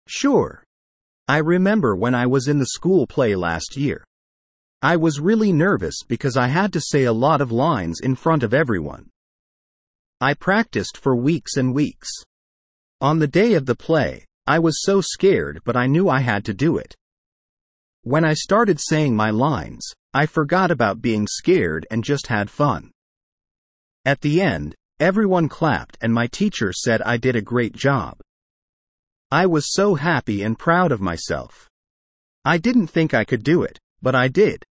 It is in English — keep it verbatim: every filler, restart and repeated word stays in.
Sure. I remember when I was in the school play last year. I was really nervous because I had to say a lot of lines in front of everyone. I practiced for weeks and weeks. On the day of the play, I was so scared, but I knew I had to do it. When I started saying my lines, I forgot about being scared and just had fun. At the end, everyone clapped and my teacher said I did a great job. I was so happy and proud of myself. I didn't think I could do it, but I did.